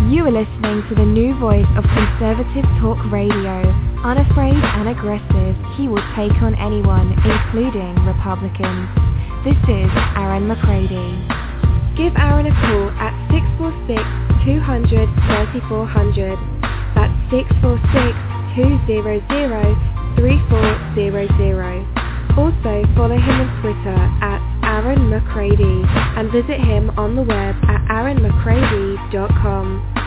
You are listening to the new voice of Conservative Talk Radio. Unafraid and aggressive, he will take on anyone, including Republicans. This is Aaron McCready. Give Aaron a call at 646-200-3400. That's 646-200-3400. Also follow him on Twitter at Aaron McCready and visit him on the web at aaronmccready.com.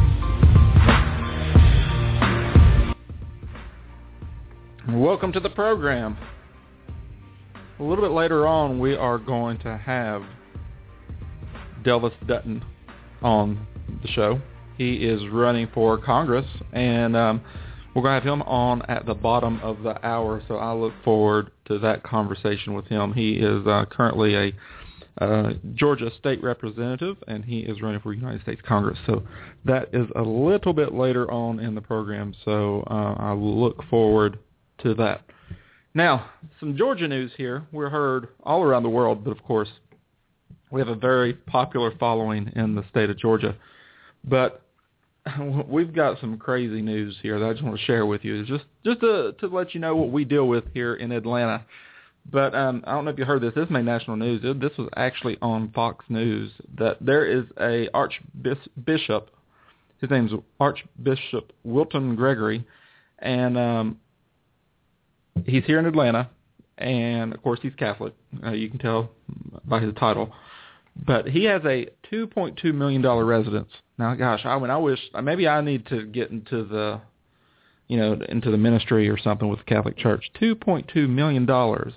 Welcome to the program. A little bit later on, we are going to have Delvis Dutton on the show. He is running for Congress, and we're going to have him on at the bottom of the hour, so I look forward to that conversation with him. He is currently a Georgia state representative, and he is running for United States Congress. So that is a little bit later on in the program, so I will look forward to that. Now, some Georgia news here. We're heard all around the world, but of course, we have a very popular following in the state of Georgia. But we've got some crazy news here that I just want to share with you, just to let you know what we deal with here in Atlanta. But I don't know if you heard this. This made national news. This was actually on Fox News, that there is a archbishop. His name's Archbishop Wilton Gregory, and he's here in Atlanta, and of course he's Catholic. You can tell by his title. But he has a $2.2 million residence. Now, gosh, I wish maybe I need to get into the, into the ministry or something with the Catholic Church. $2.2 million.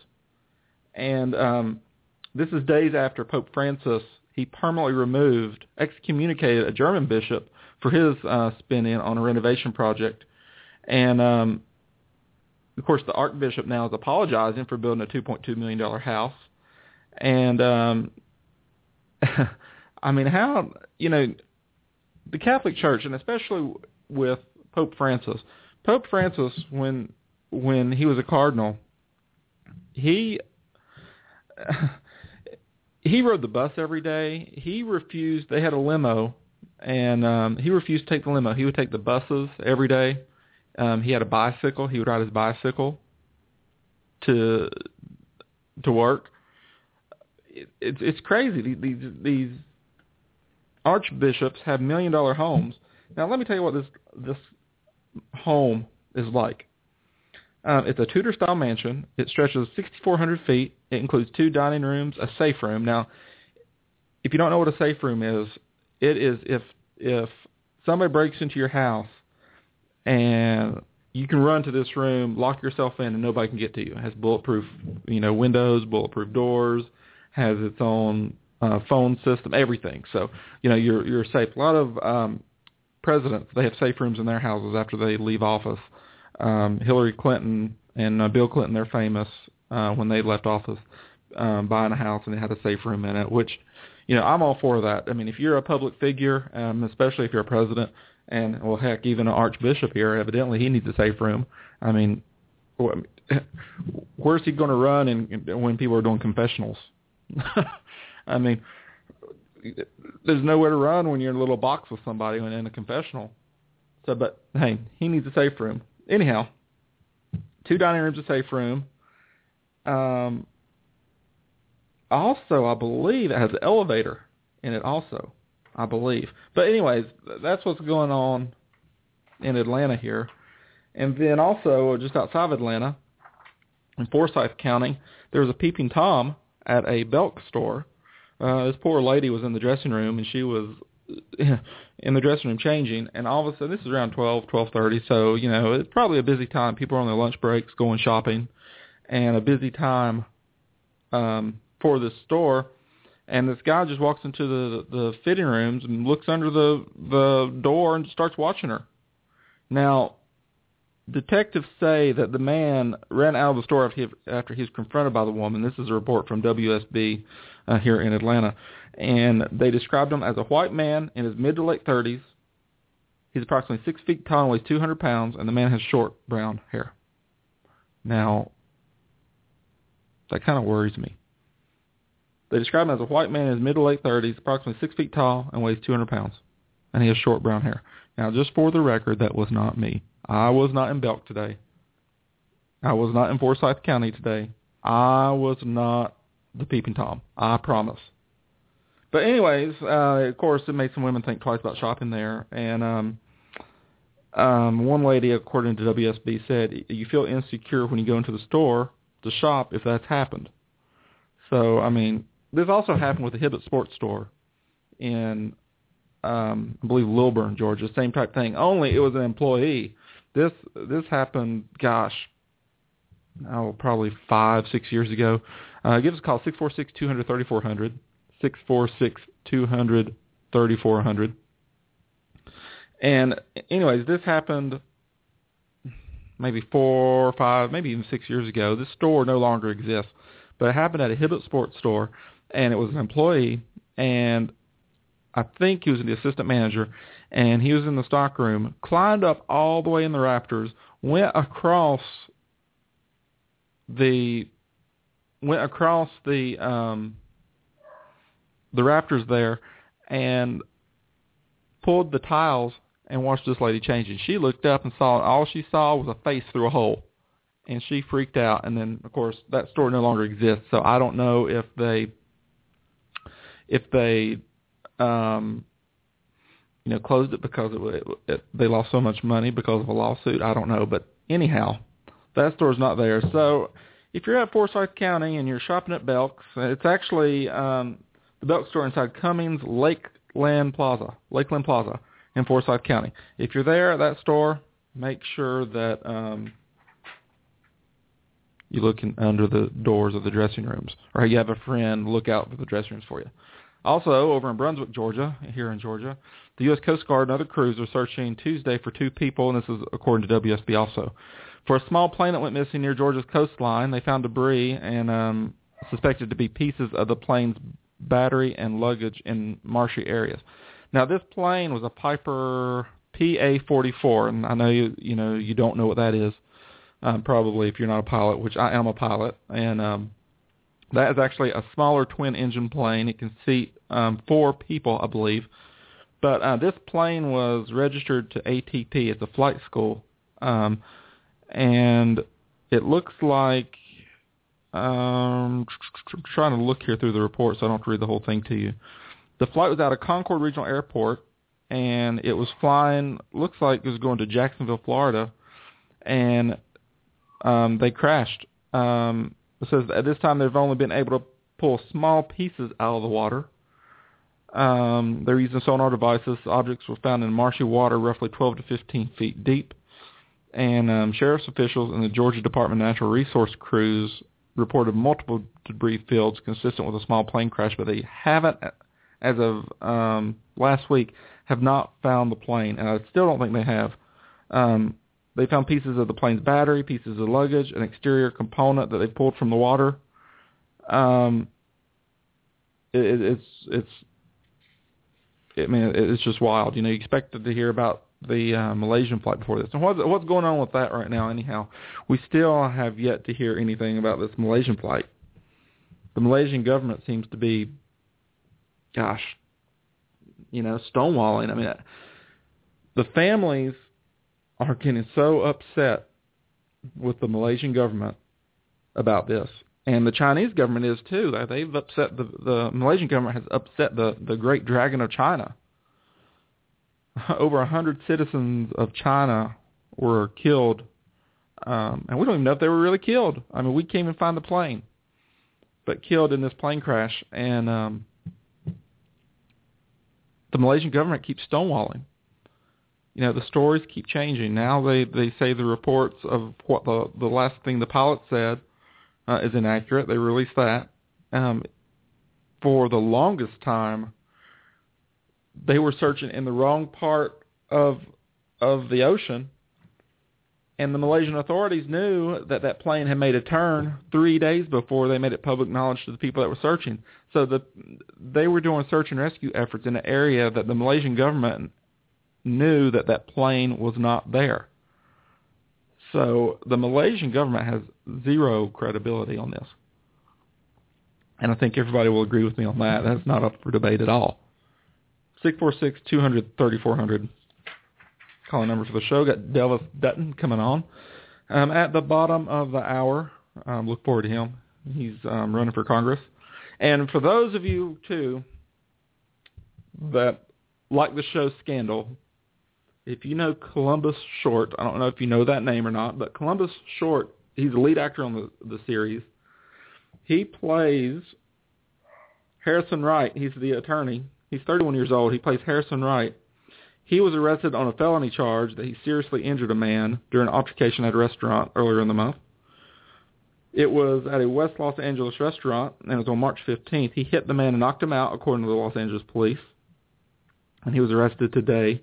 And this is days after Pope Francis, he permanently excommunicated a German bishop for his spending on a renovation project. And, of course, the Archbishop now is apologizing for building a $2.2 million house. And, I mean, how, the Catholic Church, and especially with Pope Francis, when he was a cardinal, he rode the bus every day. He refused, they had a limo, and he refused to take the limo. He would take the buses every day. He had a bicycle. He would ride his bicycle to work. It's crazy. These archbishops have $1 million homes. Now, let me tell you what this home is like. It's a Tudor-style mansion. It stretches 6,400 feet. It includes 2 dining rooms, a safe room. Now, if you don't know what a safe room is, it is if somebody breaks into your house and you can run to this room, lock yourself in, and nobody can get to you. It has bulletproof, windows, bulletproof doors, has its own phone system, everything. So, you're safe. A lot of presidents, they have safe rooms in their houses after they leave office. Hillary Clinton and Bill Clinton, they're famous when they left office buying a house and they had a safe room in it, which, I'm all for that. I mean, if you're a public figure, especially if you're a president, and, well, heck, even an archbishop here, evidently he needs a safe room. I mean, where's he going to run when people are doing confessionals? I mean, there's nowhere to run when you're in a little box with somebody in a confessional. So, but, hey, he needs a safe room. Anyhow, 2 dining rooms, a safe room. Also, I believe it has an elevator in it also, I believe. But anyways, that's what's going on in Atlanta here. And then also, just outside of Atlanta, in Forsyth County, there was a peeping Tom at a Belk store. This poor lady was in the dressing room, and she was in the dressing room changing, and all of a sudden, this is around 12:30, so, it's probably a busy time. People are on their lunch breaks going shopping, and a busy time for this store. And this guy just walks into the fitting rooms and looks under the door and starts watching her. Now, detectives say that the man ran out of the store after he was confronted by the woman. This is a report from WSB here in Atlanta. And they described him as a white man in his mid to late 30s. He's approximately 6 feet tall and weighs 200 pounds, and the man has short brown hair. Now, that kind of worries me. They describe him as a white man in his mid to late 30s, approximately 6 feet tall, and weighs 200 pounds. and he has short brown hair. Now, just for the record, that was not me. I was not in Belk today. I was not in Forsyth County today. I was not the Peeping Tom. I promise. But anyways, of course, it made some women think twice about shopping there. And one lady, according to WSB, said, you feel insecure when you go into the store to shop if that's happened. So, I mean, this also happened with the Hibbett Sports Store in, I believe, Lilburn, Georgia. Same type thing. Only it was an employee. This happened, probably 5-6 years ago. Give us a call, 646-200-3400, 646-200-3400. And anyways, this happened maybe 4 or 5, maybe even 6 years ago. This store no longer exists, but it happened at a Hibbett Sports Store, and it was an employee, and I think he was the assistant manager, and he was in the stock room, climbed up all the way in the rafters, went across the rafters there, and pulled the tiles and watched this lady changing. She looked up and all she saw was a face through a hole, and she freaked out. And then, of course, that store no longer exists. So I don't know if they closed it because they lost so much money because of a lawsuit. I don't know, but anyhow, that store's not there. So if you're at Forsyth County and you're shopping at Belk's, it's actually the Belk store inside Cummings Lakeland Plaza in Forsyth County. If you're there at that store, make sure that you look under the doors of the dressing rooms, or you have a friend look out for the dressing rooms for you. Also, over in Brunswick, Georgia, here in Georgia, the U.S. Coast Guard and other crews are searching Tuesday for 2 people, and this is according to WSB also. For a small plane that went missing near Georgia's coastline, they found debris and suspected to be pieces of the plane's battery and luggage in marshy areas. Now, this plane was a Piper PA-44, and I know you don't know what that is, probably if you're not a pilot, which I am a pilot, and that is actually a smaller twin-engine plane. It can seat 4 people, I believe. But this plane was registered to ATP. It's a flight school. And it looks like, I'm trying to look here through the report so I don't have to read the whole thing to you. The flight was out of Concord Regional Airport, and it was flying, looks like it was going to Jacksonville, Florida, and they crashed. It says at this time they've only been able to pull small pieces out of the water. They're using sonar devices. Objects were found in marshy water roughly 12 to 15 feet deep. And sheriff's officials and the Georgia Department of Natural Resource crews reported multiple debris fields consistent with a small plane crash, but they haven't, as of last week, have not found the plane. And I still don't think they have. They found pieces of the plane's battery, pieces of luggage, an exterior component that they pulled from the water. It's just wild. You expected to hear about the Malaysian flight before this. And what's going on with that right now anyhow? We still have yet to hear anything about this Malaysian flight. The Malaysian government seems to be, stonewalling. The families are getting so upset with the Malaysian government about this. And the Chinese government is too. They've upset, the Malaysian government has upset the Great Dragon of China. Over 100 citizens of China were killed, and we don't even know if they were really killed. We can't even find the plane, but killed in this plane crash. And the Malaysian government keeps stonewalling. The stories keep changing. Now they say the reports of what the last thing the pilot said is inaccurate. They released that. For the longest time, they were searching in the wrong part of the ocean, and the Malaysian authorities knew that plane had made a turn 3 days before they made it public knowledge to the people that were searching. So they were doing search and rescue efforts in an area that the Malaysian government knew that plane was not there. So the Malaysian government has zero credibility on this. And I think everybody will agree with me on that. That's not up for debate at all. 646-200-3400. Calling number for the show. Got Delvis Dutton coming on. At the bottom of the hour, look forward to him. He's running for Congress. And for those of you, too, that like the show Scandal, if you know Columbus Short, I don't know if you know that name or not, but Columbus Short, he's the lead actor on the series. He plays Harrison Wright. He's the attorney. He's 31 years old. He plays Harrison Wright. He was arrested on a felony charge that he seriously injured a man during an altercation at a restaurant earlier in the month. It was at a West Los Angeles restaurant, and it was on March 15th. He hit the man and knocked him out, according to the Los Angeles police. And he was arrested today.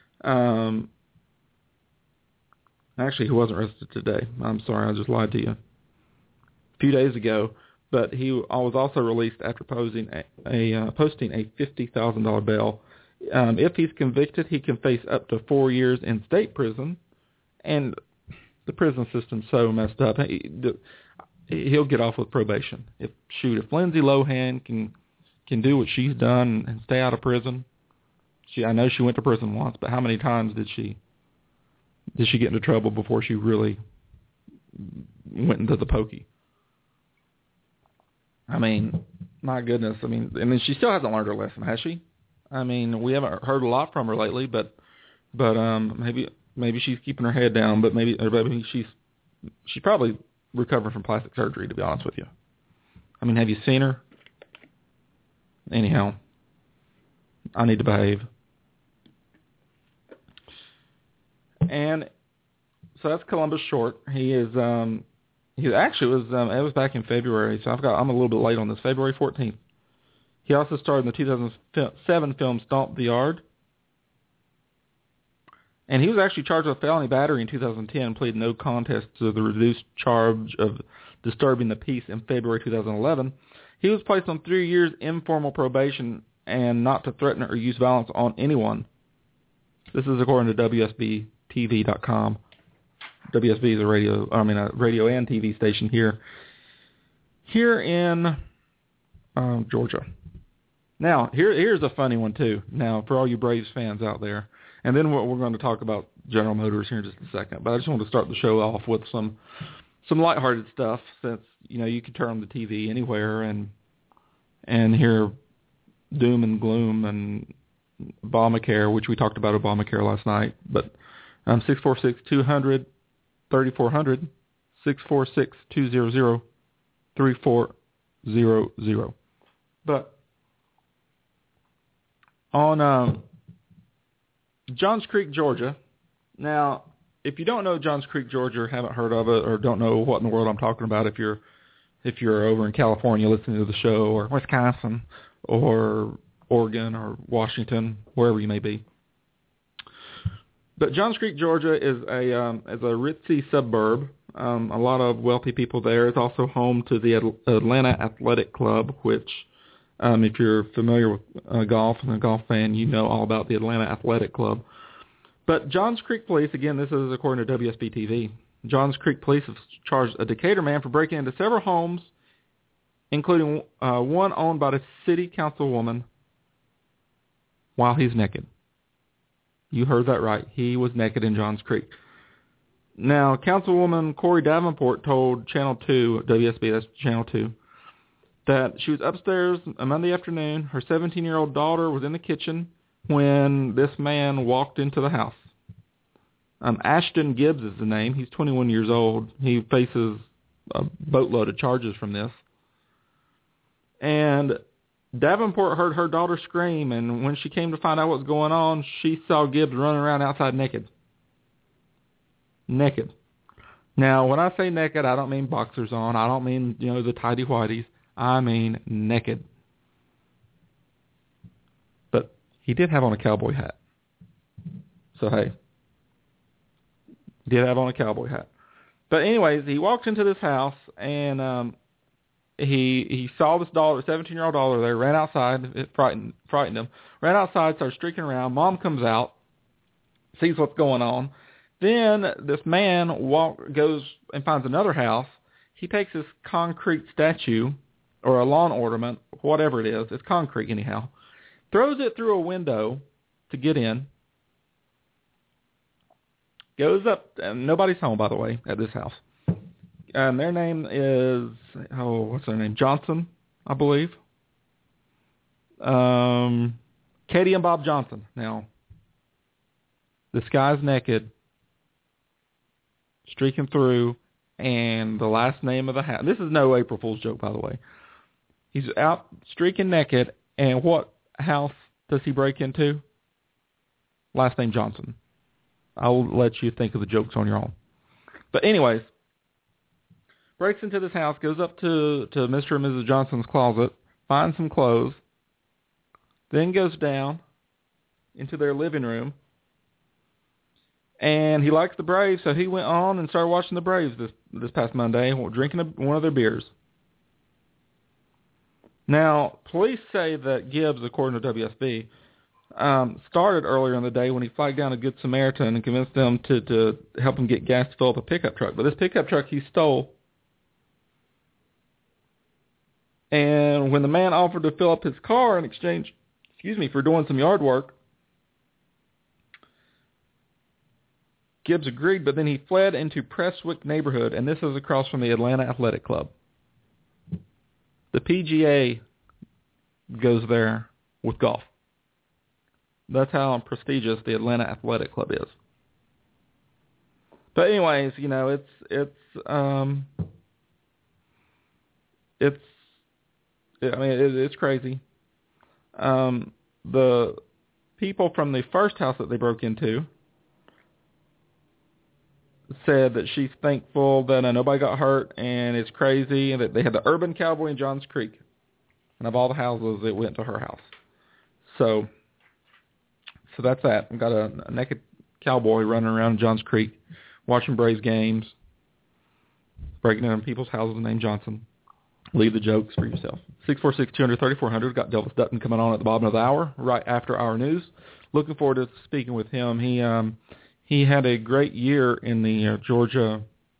Actually, he wasn't arrested today. I'm sorry, I just lied to you. A few days ago. But he was also released after posting a $50,000 bail. If he's convicted, he can face up to 4 years in state prison. And the prison system's so messed up. He'll get off with probation. If Lindsay Lohan can do what she's done and stay out of prison. I know she went to prison once, but how many times did she get into trouble before she really went into the pokey? I mean, my goodness. I mean, she still hasn't learned her lesson, has she? I mean, we haven't heard a lot from her lately, but maybe she's keeping her head down, but maybe she's probably recovering from plastic surgery, to be honest with you. I mean, have you seen her? Anyhow, I need to behave. And so that's Columbus Short. He is he actually was it was back in February, so I'm a little bit late on this. February 14th. He also starred in the 2007 film Stomp the Yard. And he was actually charged with felony battery in 2010, pleaded no contest to the reduced charge of disturbing the peace in February 2011. He was placed on 3 years informal probation and not to threaten or use violence on anyone. This is according to WSBTV.com. WSB is a radio and TV station here in Georgia. Now, here's a funny one too. Now, for all you Braves fans out there, and then we're going to talk about General Motors here in just a second. But I just want to start the show off with some lighthearted stuff, since you can turn on the TV anywhere and hear doom and gloom and Obamacare, which we talked about Obamacare last night. But 646-200-3400, 646-200-3400. But on Johns Creek, Georgia. Now, if you don't know Johns Creek, Georgia, or haven't heard of it, or don't know what in the world I'm talking about, if you're over in California listening to the show, or Wisconsin, or Oregon, or Washington, wherever you may be. But Johns Creek, Georgia is a ritzy suburb. A lot of wealthy people there. It's also home to the Atlanta Athletic Club, which, if you're familiar with golf and a golf fan, you know all about the Atlanta Athletic Club. But Johns Creek Police, again, this is according to WSB-TV, Johns Creek Police have charged a Decatur man for breaking into several homes, including one owned by the city councilwoman, while he's naked. You heard that right. He was naked in Johns Creek. Now, Councilwoman Corey Davenport told Channel 2, WSB, that's Channel 2, that she was upstairs a Monday afternoon. Her 17-year-old daughter was in the kitchen when this man walked into the house. Ashton Gibbs is the name. He's 21 years old. He faces a boatload of charges from this. And Davenport heard her daughter scream, and when she came to find out what was going on, she saw Gibbs running around outside naked. Naked. Now, when I say naked, I don't mean boxers on. I don't mean, the tighty-whities. I mean naked. But he did have on a cowboy hat. So, hey. He did have on a cowboy hat. But anyways, he walked into this house, and he saw this daughter, 17-year-old daughter there, ran outside. It frightened him. Ran outside, started streaking around. Mom comes out, sees what's going on. Then this man goes and finds another house. He takes this concrete statue, or a lawn ornament, whatever it is. It's concrete anyhow. throws it through a window to get in, goes up, and nobody's home, by the way, at this house. And their name is, what's their name? Johnson, I believe. Katie and Bob Johnson. Now, this guy's naked, streaking through, and the last name of the house. This is no April Fool's joke, by the way. He's out streaking naked, and what house does he break into? Last name Johnson. I'll let you think of the jokes on your own. But anyways, breaks into this house, goes up to Mr. and Mrs. Johnson's closet, finds some clothes, then goes down into their living room, and he likes the Braves, so he went on and started watching the Braves this past Monday, drinking one of their beers. Now, police say that Gibbs, according to WSB, started earlier in the day when he flagged down a Good Samaritan and convinced them to help him get gas to fill up a pickup truck. But this pickup truck he stole, and when the man offered to fill up his car in exchange, for doing some yard work, Gibbs agreed, but then he fled into Prestwick neighborhood, and this is across from the Atlanta Athletic Club. The PGA goes there with golf. That's how prestigious the Atlanta Athletic Club is. But anyways, it's crazy. The people from the first house that they broke into said that she's thankful that nobody got hurt, and it's crazy, and that they had the Urban Cowboy in Johns Creek, and of all the houses, it went to her house. So that's that. We've got a naked cowboy running around Johns Creek, watching Braves games, breaking into people's houses named Johnson. Leave the jokes for yourself. 646-200-3400. Got Delvis Dutton coming on at the bottom of the hour, right after our news. Looking forward to speaking with him. He had a great year in the Georgia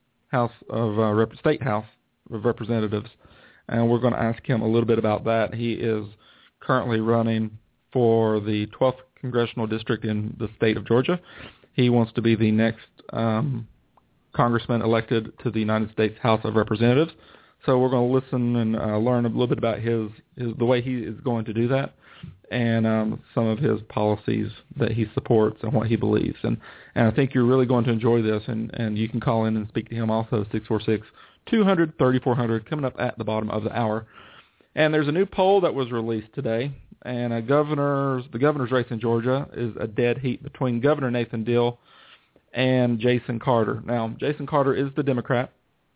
State House of Representatives, and we're going to ask him a little bit about that. He is currently running for the 12th Congressional District in the state of Georgia. He wants to be the next congressman elected to the United States House of Representatives. So we're going to listen and learn a little bit about the way he is going to do that, and some of his policies that he supports and what he believes. And I think you're really going to enjoy this, and you can call in and speak to him also, 646-200-3400, coming up at the bottom of the hour. And there's a new poll that was released today, and the governor's race in Georgia is a dead heat between Governor Nathan Deal and Jason Carter. Now, Jason Carter is the Democrat.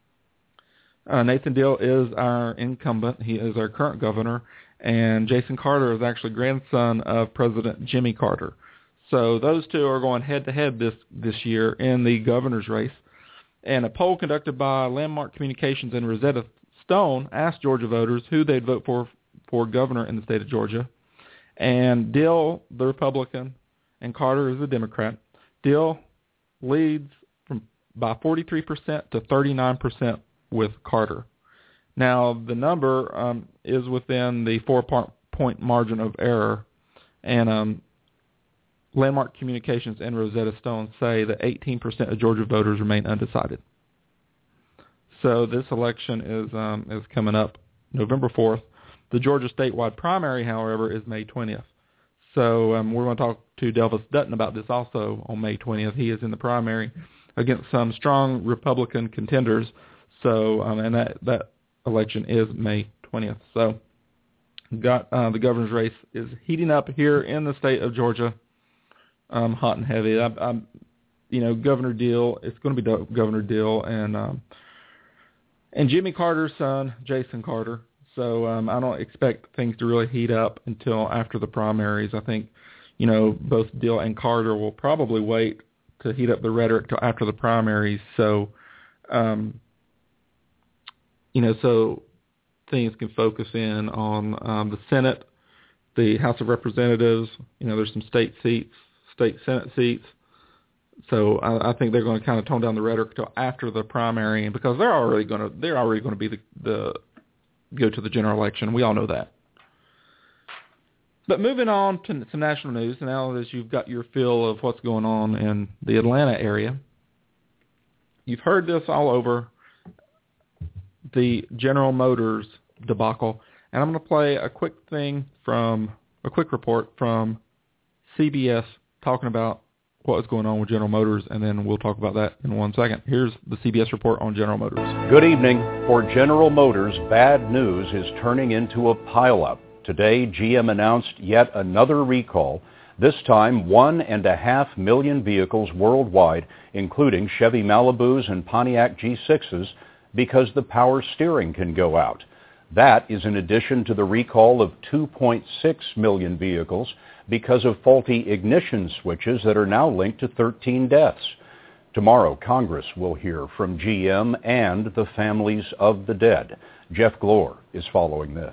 Nathan Deal is our incumbent. He is our current governor, and Jason Carter is actually grandson of President Jimmy Carter. So those two are going head-to-head this year in the governor's race. And a poll conducted by Landmark Communications and Rosetta Stone asked Georgia voters who they'd vote for governor in the state of Georgia. And Deal, the Republican, and Carter is the Democrat. Deal leads by 43% to 39% with Carter. Now, the number is within the 4-point margin of error, and Landmark Communications and Rosetta Stone say that 18% of Georgia voters remain undecided. So this election is coming up November 4th. The Georgia statewide primary, however, is May 20th. So we're going to talk to Delvis Dutton about this also on May 20th. He is in the primary against some strong Republican contenders. So, and that election is May 20th. So, got the governor's race is heating up here in the state of Georgia, hot and heavy. Governor Deal. It's going to be Governor Deal and Jimmy Carter's son, Jason Carter. So, I don't expect things to really heat up until after the primaries. I think, both Deal and Carter will probably wait to heat up the rhetoric till after the primaries. So, so things can focus in on the Senate, the House of Representatives. There's some state Senate seats. So I think they're going to kind of tone down the rhetoric till after the primary, and because they're already going to be the go to the general election. We all know that. But moving on to some national news, now that you've got your feel of what's going on in the Atlanta area, you've heard this all over the General Motors debacle, and I'm going to play a quick report from CBS talking about what was going on with General Motors, and then we'll talk about that in 1 second. Here's the CBS report on General Motors. Good evening. For General Motors, bad news is turning into a pileup. Today, GM announced yet another recall, this time 1.5 million vehicles worldwide, including Chevy Malibus and Pontiac G6s, because the power steering can go out. That is in addition to the recall of 2.6 million vehicles because of faulty ignition switches that are now linked to 13 deaths. Tomorrow, Congress will hear from GM and the families of the dead. Jeff Glor is following this.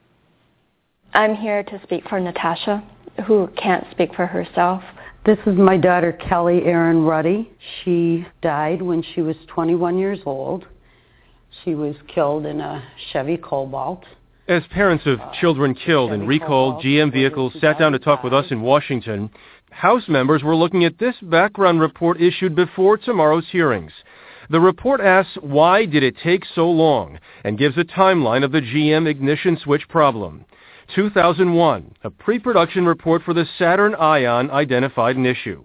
I'm here to speak for Natasha, who can't speak for herself. This is my daughter, Kelly Erin Ruddy. She died when she was 21 years old. She was killed in a Chevy Cobalt. As parents of children killed in recalled GM vehicles sat down to talk with us in Washington, House members were looking at this background report issued before tomorrow's hearings. The report asks, why did it take so long, and gives a timeline of the GM ignition switch problem. 2001, a pre-production report for the Saturn Ion identified an issue.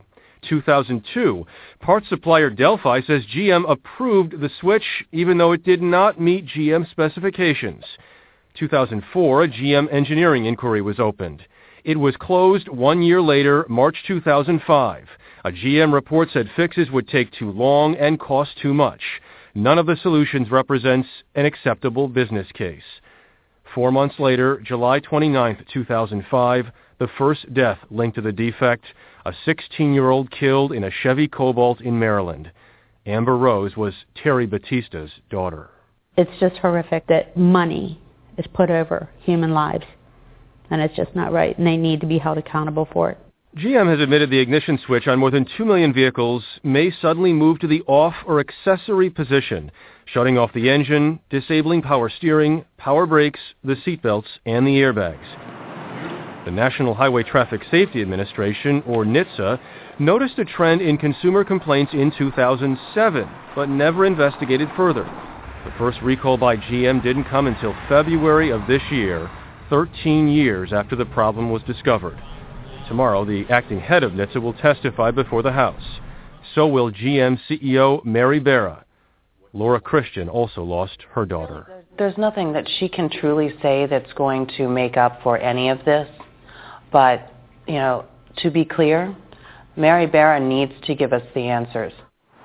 2002, parts supplier Delphi says GM approved the switch even though it did not meet GM specifications. 2004, a GM engineering inquiry was opened. It was closed 1 year later, March 2005. A GM report said fixes would take too long and cost too much. None of the solutions represents an acceptable business case. 4 months later, July 29, 2005, the first death linked to the defect, a 16-year-old killed in a Chevy Cobalt in Maryland. Amber Rose was Terry Batista's daughter. It's just horrific that money is put over human lives, and it's just not right, and they need to be held accountable for it. GM has admitted the ignition switch on more than 2 million vehicles may suddenly move to the off or accessory position, shutting off the engine, disabling power steering, power brakes, the seatbelts, and the airbags. The National Highway Traffic Safety Administration, or NHTSA, noticed a trend in consumer complaints in 2007, but never investigated further. The first recall by GM didn't come until February of this year, 13 years after the problem was discovered. Tomorrow, the acting head of NHTSA will testify before the House. So will GM CEO Mary Barra. Laura Christian also lost her daughter. There's nothing that she can truly say that's going to make up for any of this. But, to be clear, Mary Barra needs to give us the answers.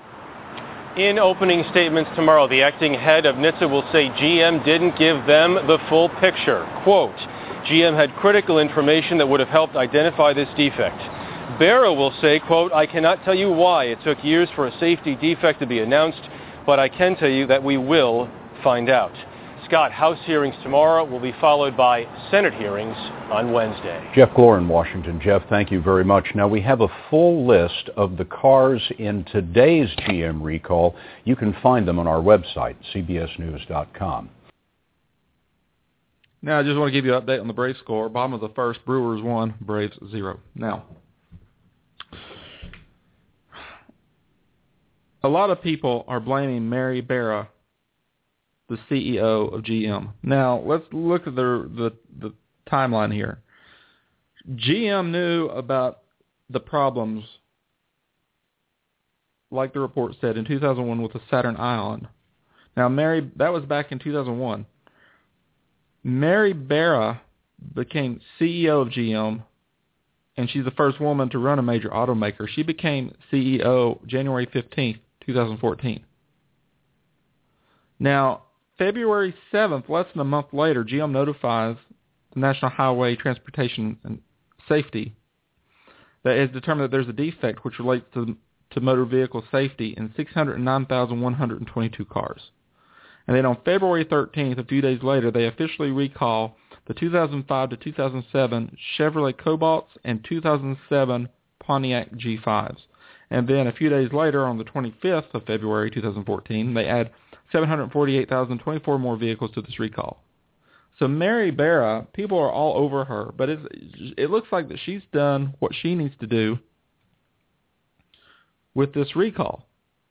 In opening statements tomorrow, the acting head of NHTSA will say GM didn't give them the full picture. Quote, GM had critical information that would have helped identify this defect. Barra will say, quote, I cannot tell you why it took years for a safety defect to be announced, but I can tell you that we will find out. Scott, House hearings tomorrow will be followed by Senate hearings on Wednesday. Jeff Glor in Washington. Jeff, thank you very much. Now, we have a full list of the cars in today's GM recall. You can find them on our website, cbsnews.com. Now, I just want to give you an update on the Braves score. Bottom of the first, Brewers 1, Braves 0. Now, a lot of people are blaming Mary Barra, the CEO of GM. Now, let's look at the timeline here. GM knew about the problems, like the report said, in 2001 with the Saturn Ion. Now, that was back in 2001. Mary Barra became CEO of GM, and she's the first woman to run a major automaker. She became CEO January 15th, 2014. Now, February 7th, less than a month later, GM notifies the National Highway Transportation and Safety that it has determined that there's a defect which relates to motor vehicle safety in 609,122 cars. And then on February 13th, a few days later, they officially recall the 2005 to 2007 Chevrolet Cobalts and 2007 Pontiac G5s. And then a few days later, on the 25th of February 2014, they add 748,024 more vehicles to this recall. So Mary Barra, people are all over her, but it looks like that she's done what she needs to do with this recall.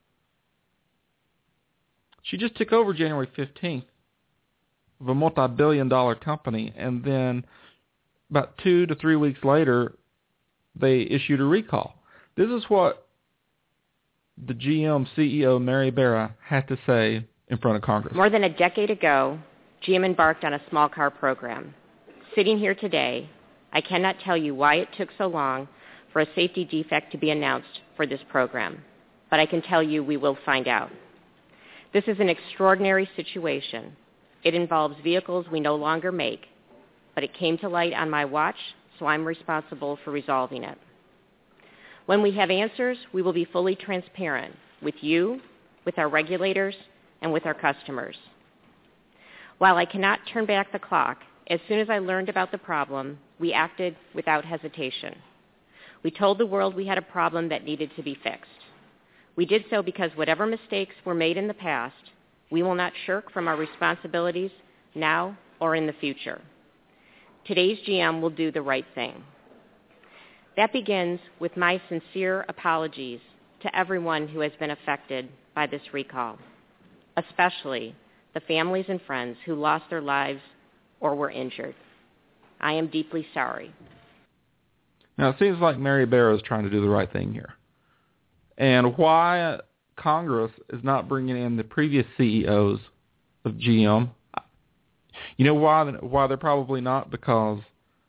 She just took over January 15th of a multi-billion-dollar company, and then about 2 to 3 weeks later, they issued a recall. This is what the GM CEO, Mary Barra, had to say in front of Congress. More than a decade ago, GM embarked on a small car program. Sitting here today, I cannot tell you why it took so long for a safety defect to be announced for this program, but I can tell you we will find out. This is an extraordinary situation. It involves vehicles we no longer make, but it came to light on my watch, so I'm responsible for resolving it. When we have answers, we will be fully transparent with you, with our regulators, and with our customers. While I cannot turn back the clock, as soon as I learned about the problem, we acted without hesitation. We told the world we had a problem that needed to be fixed. We did so because whatever mistakes were made in the past, we will not shirk from our responsibilities now or in the future. Today's GM will do the right thing. That begins with my sincere apologies to everyone who has been affected by this recall, especially the families and friends who lost their lives or were injured. I am deeply sorry. Now, it seems like Mary Barra is trying to do the right thing here. And why Congress is not bringing in the previous CEOs of GM, you know why they're probably not? Because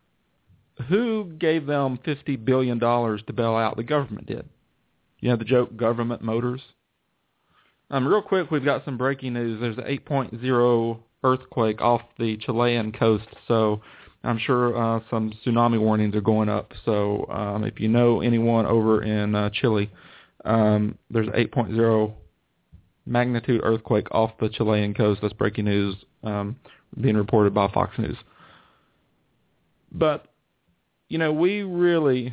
who gave them $50 billion to bail out? The government did. You know the joke, government motors? Real quick, we've got some breaking news. There's an 8.0 earthquake off the Chilean coast, so I'm sure some tsunami warnings are going up. So if you know anyone over in Chile, there's an 8.0 magnitude earthquake off the Chilean coast. That's breaking news being reported by Fox News. But, you know, we really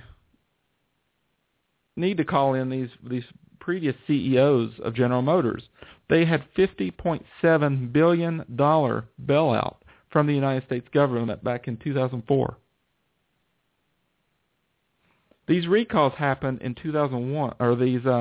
need to call in these previous CEOs of General Motors. They had $50.7 billion bailout from the United States government back in 2004. These recalls happened in 2001, or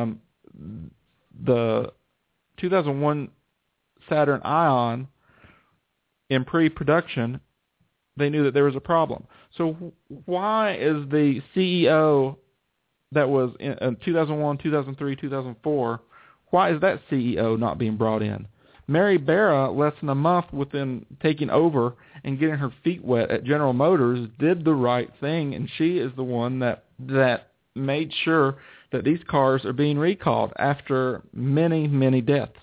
the 2001 Saturn Ion in pre-production, they knew that there was a problem. So why is the CEO that was in 2001, 2003, 2004, why is that CEO not being brought in? Mary Barra, less than a month within taking over and getting her feet wet at General Motors, did the right thing, and she is the one that made sure that these cars are being recalled after many, many deaths.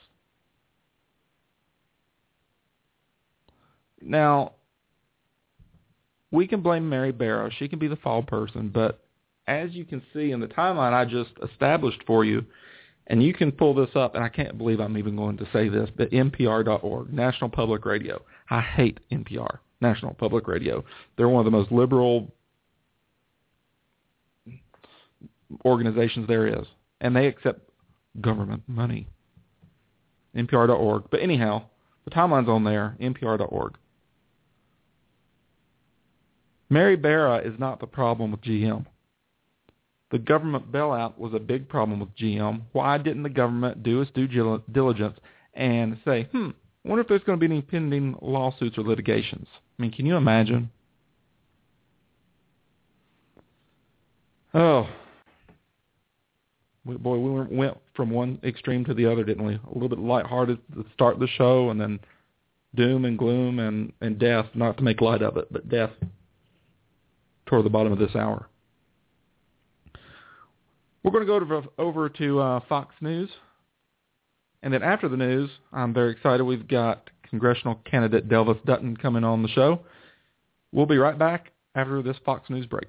Now, we can blame Mary Barra. She can be the fall person, but as you can see in the timeline I just established for you, and you can pull this up, and I can't believe I'm even going to say this, but NPR.org, National Public Radio. I hate NPR, National Public Radio. They're one of the most liberal organizations there is, and they accept government money. NPR.org. But anyhow, the timeline's on there, NPR.org. Mary Barra is not the problem with GM. The government bailout was a big problem with GM. Why didn't the government do its due diligence and say, I wonder if there's going to be any pending lawsuits or litigations? I mean, can you imagine? Oh. Boy, we went from one extreme to the other, didn't we? A little bit lighthearted to start the show, and then doom and gloom and death, not to make light of it, but death toward the bottom of this hour. We're going to go over to Fox News. And then after the news, I'm very excited. We've got congressional candidate Delvis Dutton coming on the show. We'll be right back after this Fox News break.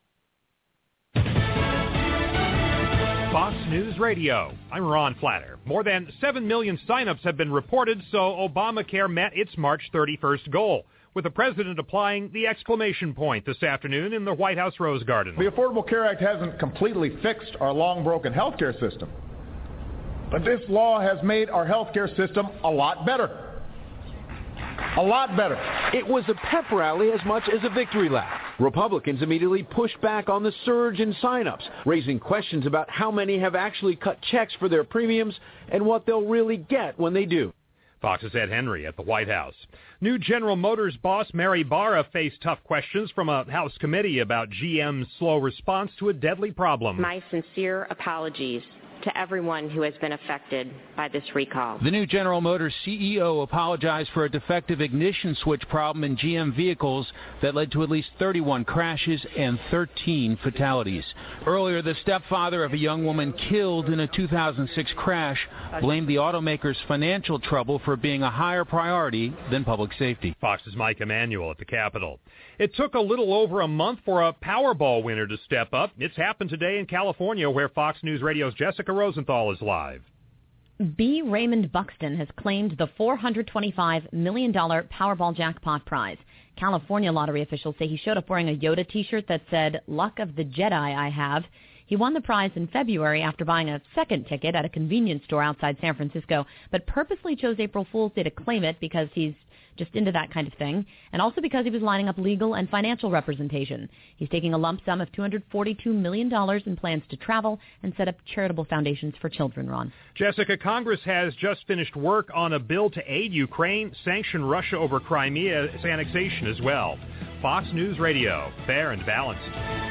Fox News Radio. I'm Ron Flatter. More than 7 million signups have been reported, so Obamacare met its March 31st goal, with the president applying the exclamation point this afternoon in the White House Rose Garden. The Affordable Care Act hasn't completely fixed our long-broken health care system, but this law has made our health care system a lot better. A lot better. It was a pep rally as much as a victory lap. Republicans immediately pushed back on the surge in sign-ups, raising questions about how many have actually cut checks for their premiums and what they'll really get when they do. Fox's Ed Henry at the White House. New General Motors boss Mary Barra faced tough questions from a House committee about GM's slow response to a deadly problem. My sincere apologies to everyone who has been affected by this recall. The new General Motors CEO apologized for a defective ignition switch problem in GM vehicles that led to at least 31 crashes and 13 fatalities. Earlier, the stepfather of a young woman killed in a 2006 crash blamed the automaker's financial trouble for being a higher priority than public safety. Fox's Mike Emanuel at the Capitol. It took a little over a month for a Powerball winner to step up. It's happened today in California, where Fox News Radio's Jessica Rosenthal is live. B. Raymond Buxton has claimed the $425 million Powerball jackpot prize. California lottery officials say he showed up wearing a Yoda T-shirt that said, "Luck of the Jedi I have." He won the prize in February after buying a second ticket at a convenience store outside San Francisco, but purposely chose April Fool's Day to claim it because he's just into that kind of thing, and also because he was lining up legal and financial representation. He's taking a lump sum of $242 million in plans to travel and set up charitable foundations for children, Ron. Jessica, Congress has just finished work on a bill to aid Ukraine, sanction Russia over Crimea's annexation as well. Fox News Radio, fair and balanced.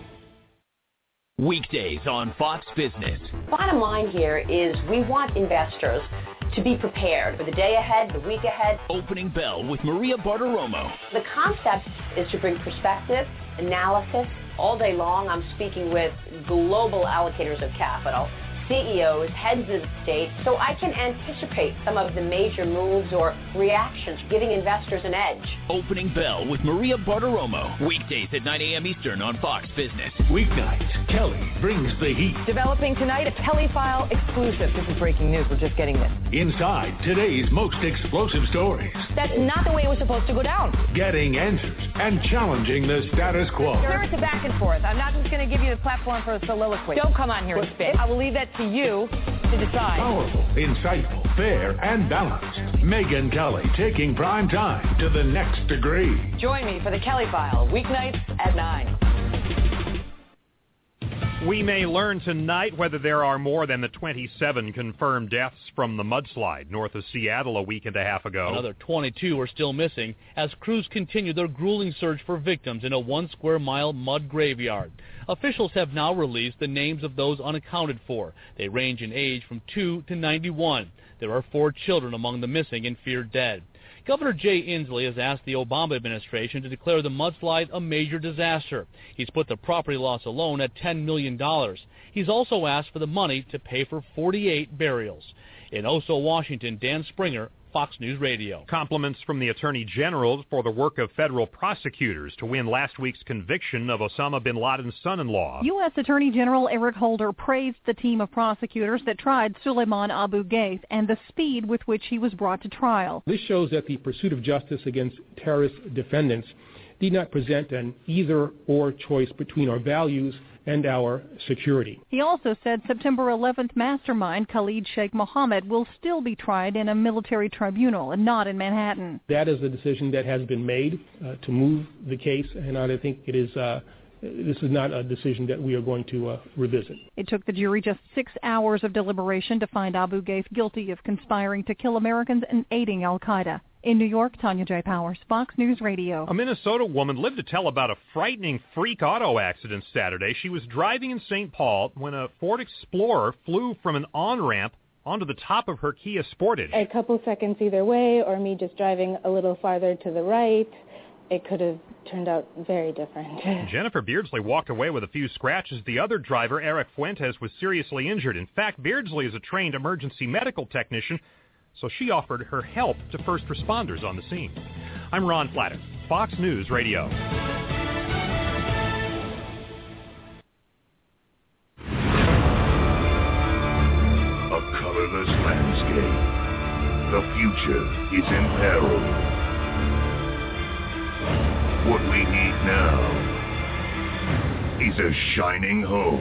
Weekdays on Fox Business. Bottom line here is we want investors to be prepared for the day ahead, the week ahead. Opening Bell with Maria Bartiromo. The concept is to bring perspective, analysis. All day long, I'm speaking with global allocators of capital, CEOs, heads of state, so I can anticipate some of the major moves or reactions, giving investors an edge. Opening Bell with Maria Bartiromo. Weekdays at 9 a.m. Eastern on Fox Business. Weeknights, Kelly brings the heat. Developing tonight, a Kelly File exclusive. This is breaking news. We're just getting this. Inside today's most explosive stories. That's not the way it was supposed to go down. Getting answers and challenging the status quo. Sir, it's a back and forth. I'm not just going to give you the platform for a soliloquy. Don't come on here and spit. I will leave that to you to decide. Powerful, insightful, fair, and balanced. Megyn Kelly taking prime time to the next degree. Join me for the Kelly File, weeknights at 9. We may learn tonight whether there are more than the 27 confirmed deaths from the mudslide north of Seattle a week and a half ago. Another 22 are still missing as crews continue their grueling search for victims in a 1 square mile mud graveyard. Officials have now released the names of those unaccounted for. They range in age from 2 to 91. There are 4 children among the missing and feared dead. Governor Jay Inslee has asked the Obama administration to declare the mudslide a major disaster. He's put the property loss alone at $10 million. He's also asked for the money to pay for 48 burials. In Oso, Washington, Dan Springer, Fox News Radio. Compliments from the Attorney General for the work of federal prosecutors to win last week's conviction of Osama bin Laden's son-in-law. U.S. Attorney General Eric Holder praised the team of prosecutors that tried Suleiman Abu Ghaith and the speed with which he was brought to trial. This shows that the pursuit of justice against terrorist defendants did not present an either-or choice between our values and our security. He also said September 11th mastermind Khalid Sheikh Mohammed will still be tried in a military tribunal and not in Manhattan. That is a decision that has been made to move the case, and I think it is this is not a decision that we are going to revisit. It took the jury just 6 hours of deliberation to find Abu Ghaith guilty of conspiring to kill Americans and aiding al-Qaeda. In New York, Tanya J. Powers, Fox News Radio. A Minnesota woman lived to tell about a frightening freak auto accident Saturday. She was driving in St. Paul when a Ford Explorer flew from an on-ramp onto the top of her Kia Sportage. A couple seconds either way, or me just driving a little farther to the right, it could have turned out very different. Jennifer Beardsley walked away with a few scratches. The other driver, Eric Fuentes, was seriously injured. In fact, Beardsley is a trained emergency medical technician, so she offered her help to first responders on the scene. I'm Ron Flatter, Fox News Radio. A colorless landscape. The future is in peril. What we need now is a shining hope.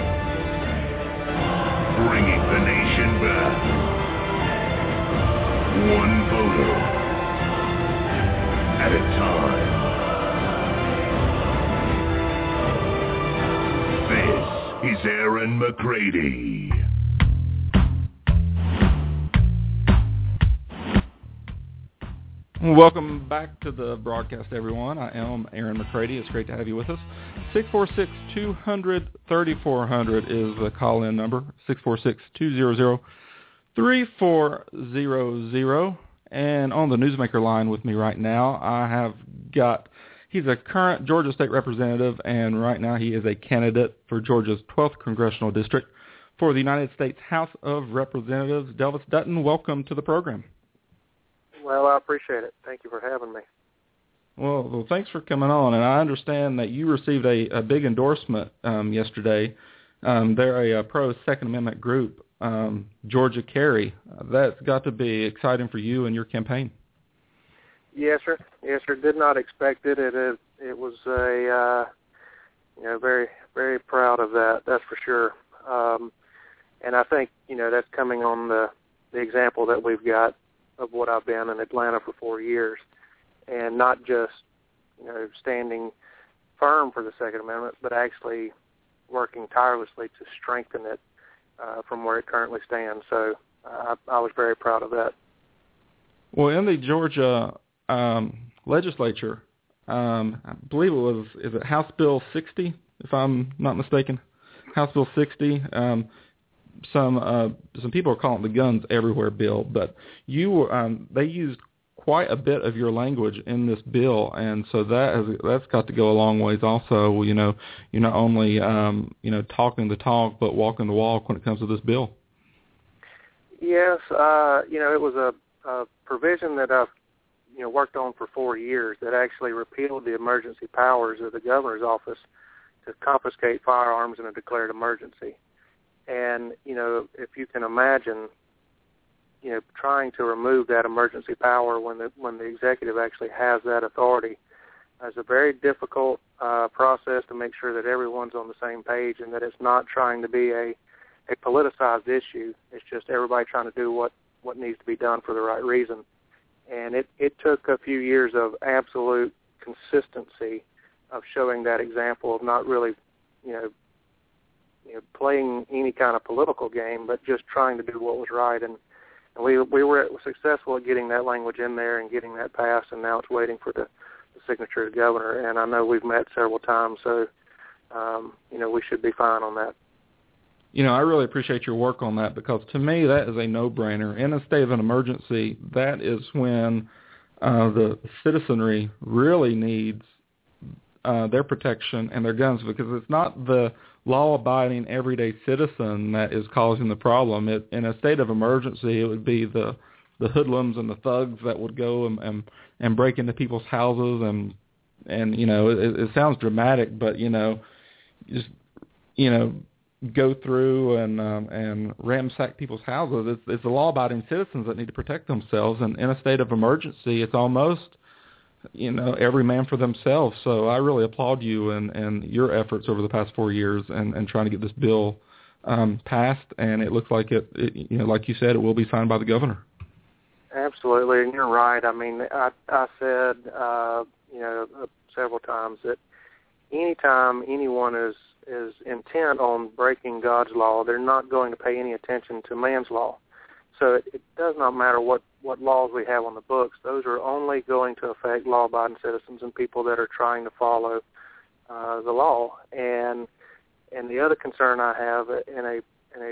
Bringing the nation back. One voter at a time. This is Aaron McCready. Welcome back to the broadcast, everyone. I am Aaron McCready. It's great to have you with us. 646-200-3400 is the call-in number, 646-200-3400. And on the Newsmaker line with me right now, I have got, he's a current Georgia State Representative, and right now he is a candidate for Georgia's 12th Congressional District for the United States House of Representatives. Delvis Dutton, welcome to the program. Well, I appreciate it. Thank you for having me. Well, thanks for coming on. And I understand that you received a big endorsement yesterday. They're a pro-Second Amendment group, Georgia Carry. That's got to be exciting for you and your campaign. Yes, sir. Yes, sir. Did not expect it. It was very, very proud of that. That's for sure. And I think that's coming on the example that we've got of what I've been in Atlanta for 4 years, and not just standing firm for the Second Amendment, but actually working tirelessly to strengthen it from where it currently stands. So I was very proud of that. Well, in the Georgia legislature, I believe is it House Bill 60, if I'm not mistaken? House Bill 60. Some people are calling it the Guns Everywhere bill, but they used quite a bit of your language in this bill, and so that's got to go a long ways. Also, you're not only talking the talk, but walking the walk when it comes to this bill. Yes, it was a provision that I've worked on for 4 years that actually repealed the emergency powers of the governor's office to confiscate firearms in a declared emergency. And, if you can imagine, trying to remove that emergency power when the executive actually has that authority, is a very difficult process to make sure that everyone's on the same page and that it's not trying to be a politicized issue. It's just everybody trying to do what needs to be done for the right reason. And it took a few years of absolute consistency of showing that example of not really, playing any kind of political game, but just trying to do what was right. And we were successful at getting that language in there and getting that passed, and now it's waiting for the signature of the governor. And I know we've met several times, so, we should be fine on that. I really appreciate your work on that, because to me that is a no-brainer. In a state of an emergency, that is when the citizenry really needs their protection and their guns, because it's not the law-abiding everyday citizen that is causing the problem. In a state of emergency, it would be the hoodlums and the thugs that would go and break into people's houses and it sounds dramatic, but just go through and ransack people's houses. It's the law-abiding citizens that need to protect themselves, and in a state of emergency, it's almost every man for themselves. So I really applaud you and your efforts over the past 4 years and trying to get this bill passed. And it looks like it like you said, it will be signed by the governor. Absolutely, and you're right. I mean, I said, several times that anytime anyone is intent on breaking God's law, they're not going to pay any attention to man's law. So it does not matter what laws we have on the books. Those are only going to affect law-abiding citizens and people that are trying to follow the law. And the other concern I have, and a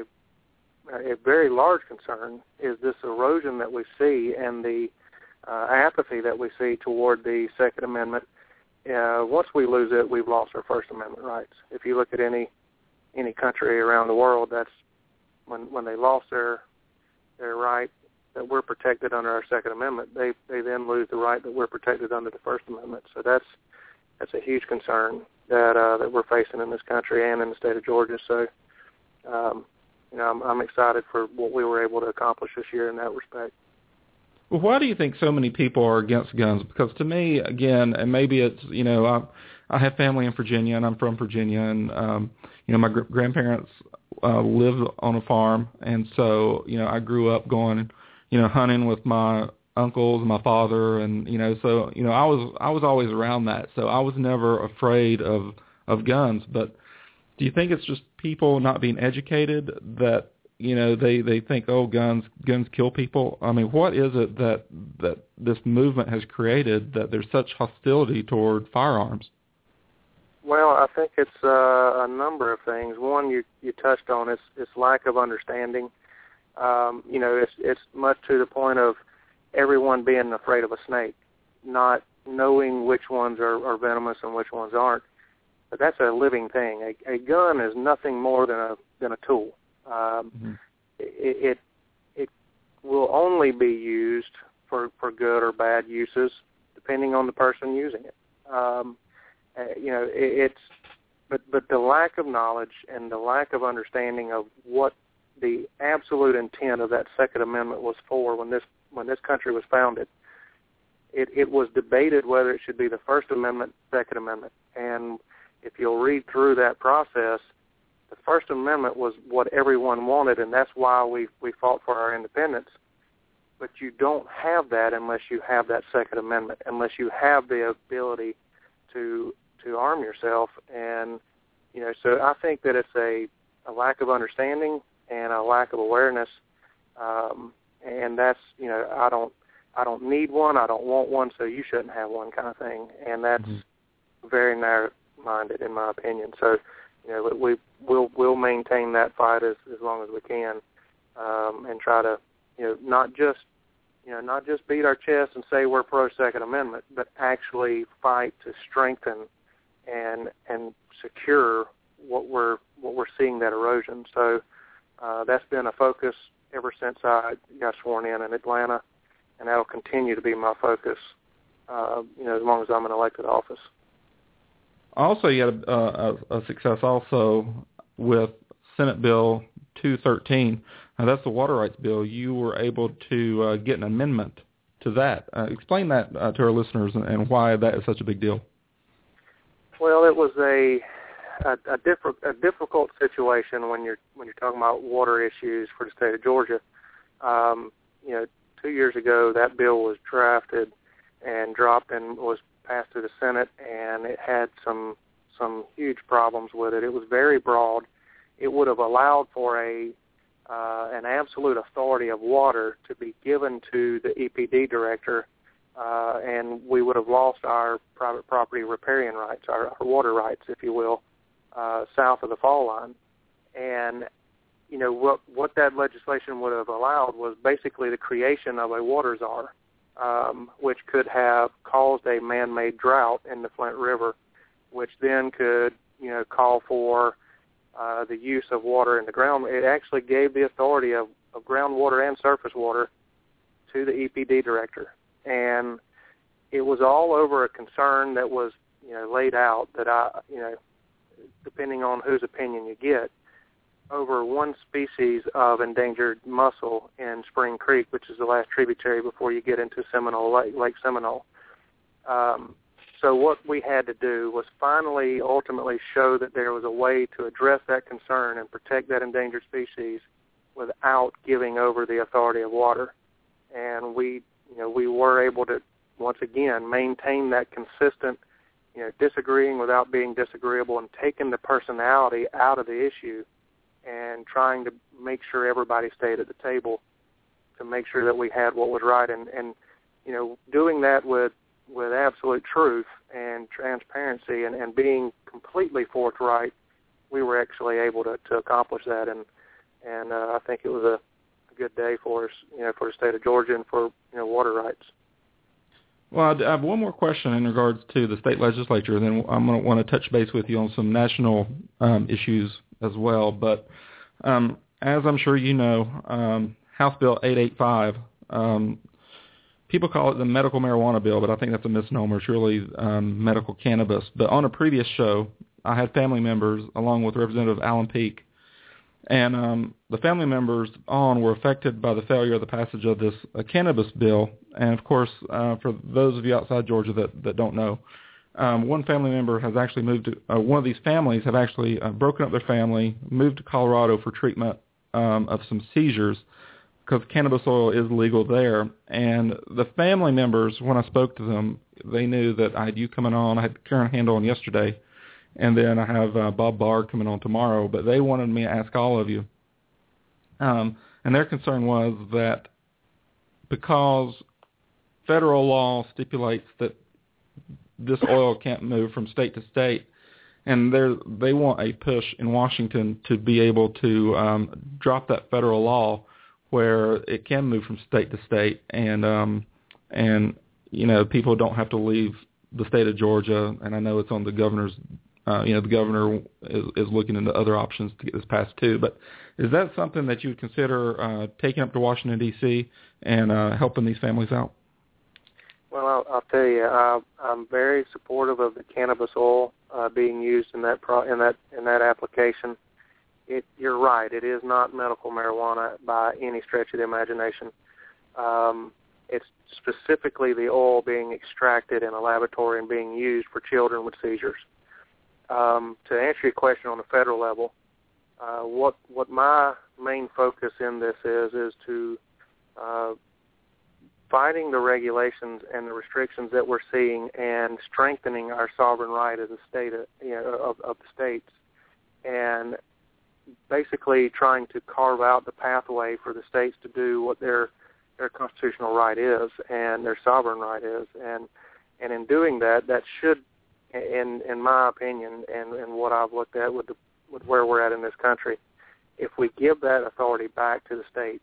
very large concern, is this erosion that we see and the apathy that we see toward the Second Amendment. Once we lose it, we've lost our First Amendment rights. If you look at any country around the world, that's when they lost their right that we're protected under our Second Amendment, they then lose the right that we're protected under the First Amendment. So that's a huge concern that we're facing in this country and in the state of Georgia. So I'm excited for what we were able to accomplish this year in that respect. Well, why do you think so many people are against guns? Because to me, again, and maybe it's, I have family in Virginia, and I'm from Virginia, and, my grandparents lived on a farm, and so, I grew up going, hunting with my uncles and my father, and so I was always around that, so I was never afraid of guns. But do you think it's just people not being educated that they think, oh, guns kill people? I mean, what is it that this movement has created that there's such hostility toward firearms? Well, I think it's a number of things. One, you touched on, it's lack of understanding. It's much to the point of everyone being afraid of a snake, not knowing which ones are venomous and which ones aren't. But that's a living thing. A gun is nothing more than a tool. It will only be used for good or bad uses, depending on the person using it. But the lack of knowledge and the lack of understanding of what the absolute intent of that Second Amendment was for when this country was founded. It was debated whether it should be the First Amendment, Second Amendment. And if you'll read through that process, the First Amendment was what everyone wanted, and that's why we fought for our independence. But you don't have that unless you have that Second Amendment, unless you have the ability to arm yourself. And, so I think that it's a lack of understanding and a lack of awareness. And that's, I don't need one, I don't want one, so you shouldn't have one kind of thing. And that's very narrow-minded in my opinion. So, we'll maintain that fight as long as we can, and try to, not just beat our chest and say we're pro Second Amendment, but actually fight to strengthen and secure what we're seeing, that erosion. So that's been a focus ever since I got sworn in Atlanta, and that'll continue to be my focus, as long as I'm in elected office. Also, you had a success also with Senate Bill 213. Now, that's the water rights bill. You were able to get an amendment to that. Explain that to our listeners and why that is such a big deal. Well, it was a difficult situation when you're talking about water issues for the state of Georgia. 2 years ago, that bill was drafted and dropped and was passed through the Senate, and it had some huge problems with it. It was very broad. It would have allowed for an absolute authority of water to be given to the EPD director, and we would have lost our private property riparian rights, our water rights, if you will, south of the fall line. And what that legislation would have allowed was basically the creation of a water czar, which could have caused a man-made drought in the Flint River, which then could, call for the use of water in the ground. It actually gave the authority of groundwater and surface water to the EPD director. And it was all over a concern that was, laid out that depending on whose opinion you get, over one species of endangered mussel in Spring Creek, which is the last tributary before you get into Seminole Lake Seminole. So what we had to do was ultimately show that there was a way to address that concern and protect that endangered species without giving over the authority of water. And we were able to, once again, maintain that consistent, disagreeing without being disagreeable and taking the personality out of the issue and trying to make sure everybody stayed at the table to make sure that we had what was right. And doing that with absolute truth and transparency and being completely forthright, we were actually able to accomplish that. And I think it was a good day for us, for the state of Georgia and for, water rights. Well, I have one more question in regards to the state legislature, and then I'm going to want to touch base with you on some national issues as well. But as I'm sure you know, House Bill 885, people call it the medical marijuana bill, but I think that's a misnomer. It's really medical cannabis. But on a previous show, I had family members along with Representative Alan Peake, and the family members were affected by the failure of the passage of this cannabis bill. And, of course, for those of you outside Georgia that don't know, one family member has actually moved to one of these families have actually broken up their family, moved to Colorado for treatment of some seizures, because cannabis oil is legal there. And the family members, when I spoke to them, they knew that I had you coming on. I had Karen Handel on yesterday, and then I have Bob Barr coming on tomorrow. But they wanted me to ask all of you. And their concern was that because federal law stipulates that this oil can't move from state to state, and they want a push in Washington to be able to drop that federal law where it can move from state to state, and people don't have to leave the state of Georgia. And I know it's on the governor's. The governor is looking into other options to get this passed too. But is that something that you would consider taking up to Washington D.C. and helping these families out? Well, I'll tell you, I'm very supportive of the cannabis oil being used in that application. You're right; it is not medical marijuana by any stretch of the imagination. It's specifically the oil being extracted in a laboratory and being used for children with seizures. To answer your question on the federal level, what my main focus in this is to fighting the regulations and the restrictions that we're seeing and strengthening our sovereign right as a state of the states, and basically trying to carve out the pathway for the states to do what their constitutional right is and their sovereign right is, and in doing that should, in my opinion, and what I've looked at with where we're at in this country, if we give that authority back to the states,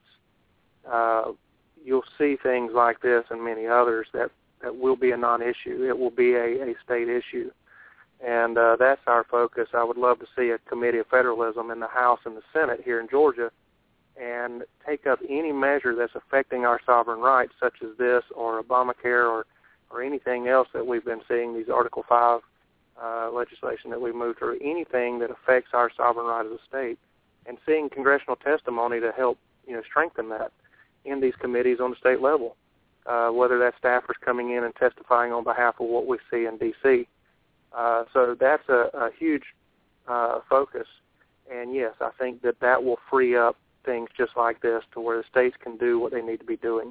you'll see things like this and many others that will be a non-issue. It will be a state issue, and that's our focus. I would love to see a committee of federalism in the House and the Senate here in Georgia and take up any measure that's affecting our sovereign rights, such as this or Obamacare or anything else that we've been seeing, these Article 5 legislation that we've moved through, anything that affects our sovereign right as a state, and seeing congressional testimony to help strengthen that in these committees on the state level, whether that's staffers coming in and testifying on behalf of what we see in D.C. So that's a huge focus, and yes, I think that will free up things just like this to where the states can do what they need to be doing.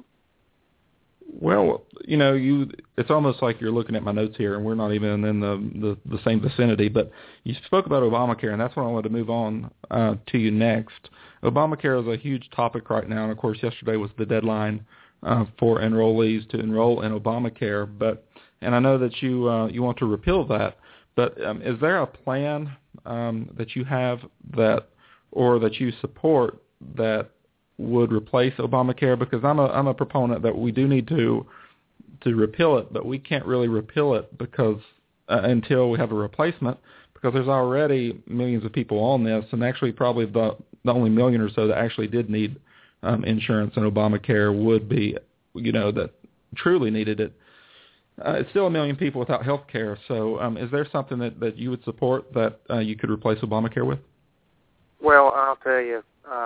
Well, it's almost like you're looking at my notes here, and we're not even in the same vicinity, but you spoke about Obamacare, and that's what I wanted to move on to you next. Obamacare is a huge topic right now, and of course yesterday was the deadline for enrollees to enroll in Obamacare, and I know that you want to repeal that, but is there a plan that you have or that you support that would replace Obamacare? Because I'm a proponent that we do need to repeal it, but we can't really repeal it because until we have a replacement, because there's already millions of people on this, and actually probably the only million or so that actually did need insurance, and Obamacare would be, that truly needed it. It's still 1 million people without health care. So is there something that you would support that you could replace Obamacare with? Well, I'll tell you,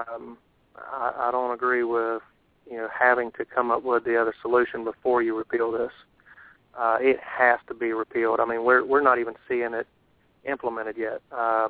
I don't agree with having to come up with the other solution before you repeal this. It has to be repealed. I mean, we're not even seeing it implemented yet.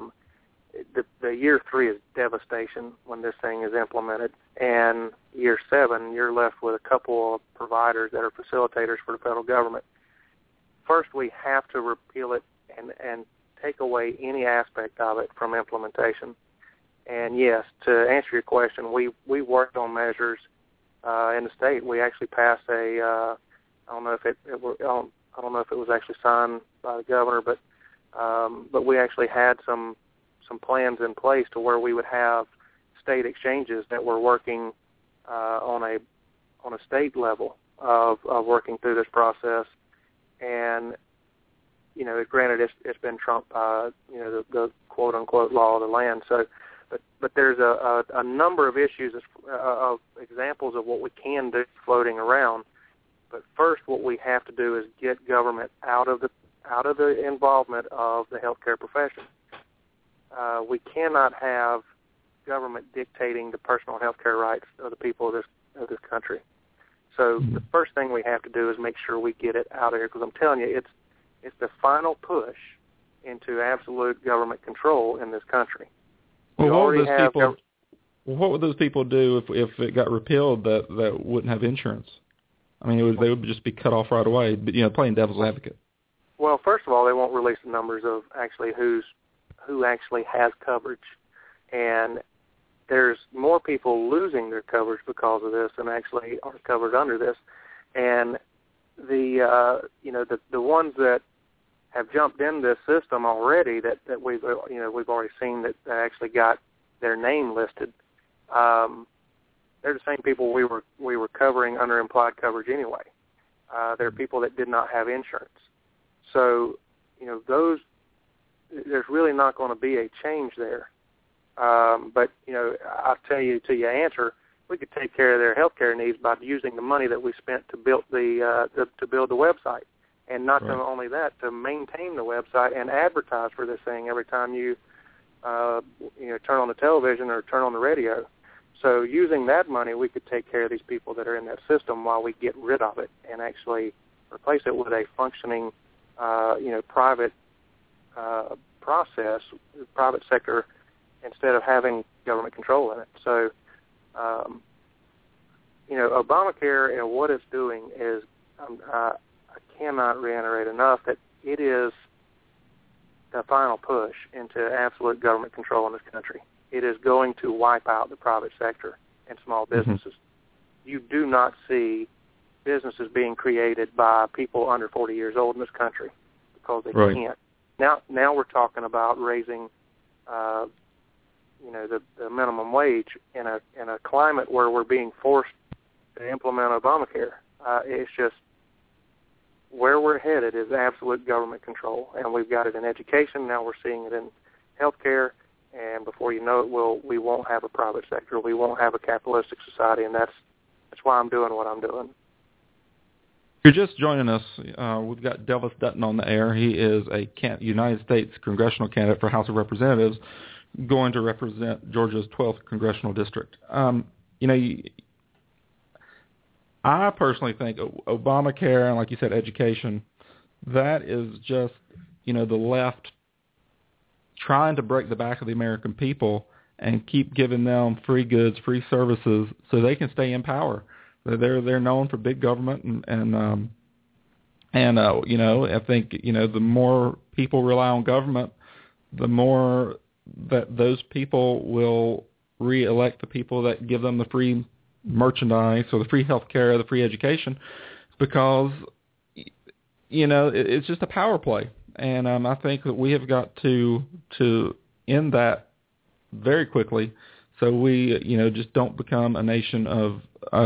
The year 3 is devastation when this thing is implemented, and year 7 you're left with a couple of providers that are facilitators for the federal government. First, we have to repeal it and take away any aspect of it from implementation. And yes, to answer your question, we worked on measures in the state. We actually passed I don't know if it was actually signed by the governor, but we actually had some plans in place to where we would have state exchanges that were working on a state level of working through this process. And granted, it's been trumped by the quote unquote law of the land. So. But there's a number of issues of examples of what we can do floating around. But first, what we have to do is get government out of the involvement of the healthcare profession. We cannot have government dictating the personal healthcare rights of the people of this country. So the first thing we have to do is make sure we get it out of here, because I'm telling you, it's the final push into absolute government control in this country. Well, what would those people do if it got repealed that wouldn't have insurance? I mean, they would just be cut off right away, but, playing devil's advocate. Well, first of all, they won't release the numbers of actually who actually has coverage. And there's more people losing their coverage because of this than actually are covered under this. And the ones that have jumped in this system already that we've already seen that actually got their name listed. They're the same people we were covering under implied coverage anyway. They're people that did not have insurance. So, there's really not going to be a change there. But I'll tell you to your answer, we could take care of their health care needs by using the money that we spent to build the website, and not only that, to maintain the website and advertise for this thing every time you turn on the television or turn on the radio. So using that money, we could take care of these people that are in that system while we get rid of it and actually replace it with a functioning, private process, private sector, instead of having government control in it. So, Obamacare and what it's doing is, I cannot reiterate enough that it is the final push into absolute government control in this country. It is going to wipe out the private sector and small businesses. You do not see businesses being created by people under 40 years old in this country because they can't. Now we're talking about raising, the minimum wage in a climate where we're being forced to implement Obamacare. It's just where we're headed is absolute government control, and we've got it in education. Now we're seeing it in healthcare, and before you know it, we won't have a private sector. We won't have a capitalistic society, and that's why I'm doing what I'm doing. If you're just joining us, we've got Delvis Dutton on the air. He is a United States congressional candidate for House of Representatives, going to represent Georgia's 12th congressional district. I personally think Obamacare and, like you said, education, that is just, the left trying to break the back of the American people and keep giving them free goods, free services, so they can stay in power. They're known for big government, and I think the more people rely on government, the more that those people will re-elect the people that give them the free merchandise or the free health care, the free education, because it's just a power play. And I think that we have got to end that very quickly, so we just don't become a nation of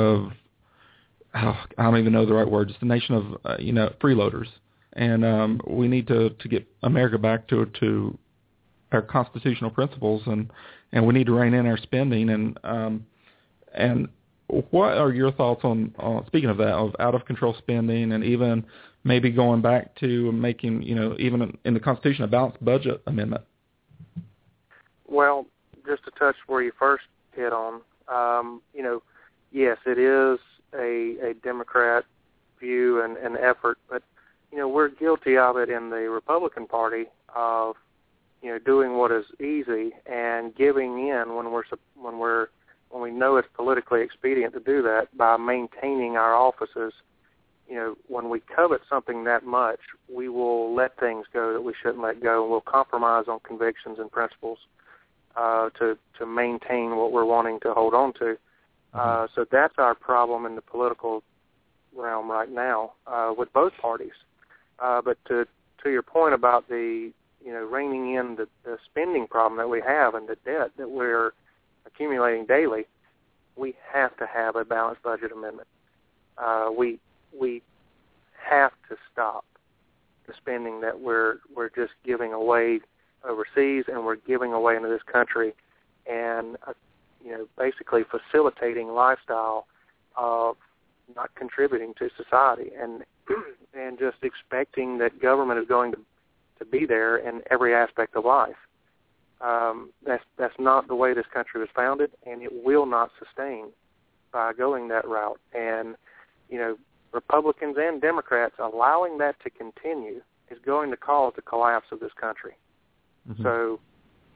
I don't even know the right word, just a nation of freeloaders. And we need to get America back to our constitutional principles, and we need to rein in our spending. And what are your thoughts on speaking of that, of out of control spending, and even maybe going back to making even in the Constitution a balanced budget amendment? Well, just to touch where you first hit on, yes, it is a Democrat view and effort, but we're guilty of it in the Republican Party of doing what is easy and giving in when we know it's politically expedient to do that by maintaining our offices. When we covet something that much, we will let things go that we shouldn't let go, and we'll compromise on convictions and principles to maintain what we're wanting to hold on to. So that's our problem in the political realm right now with both parties. But to your point about the reining in the spending problem that we have and the debt that we're accumulating daily, we have to have a balanced budget amendment. We have to stop the spending that we're just giving away overseas and we're giving away into this country, and basically facilitating lifestyle of not contributing to society and just expecting that government is going to be there in every aspect of life. That's not the way this country was founded, and it will not sustain by going that route. And Republicans and Democrats allowing that to continue is going to cause the collapse of this country. Mm-hmm. So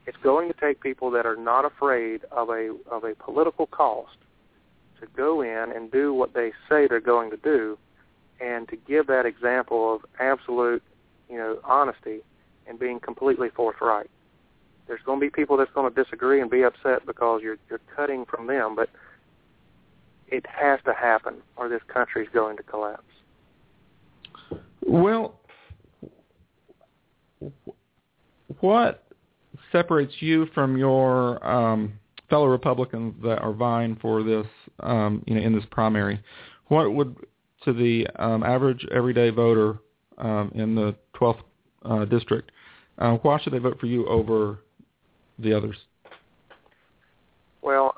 It's going to take people that are not afraid of a political cost to go in and do what they say they're going to do, and to give that example of absolute, honesty and being completely forthright. There's going to be people that's going to disagree and be upset because you're cutting from them, but it has to happen or this country's going to collapse. Well, what separates you from your fellow Republicans that are vying for this, in this primary? What would, to the average everyday voter in the 12th district, why should they vote for you over the others? Well,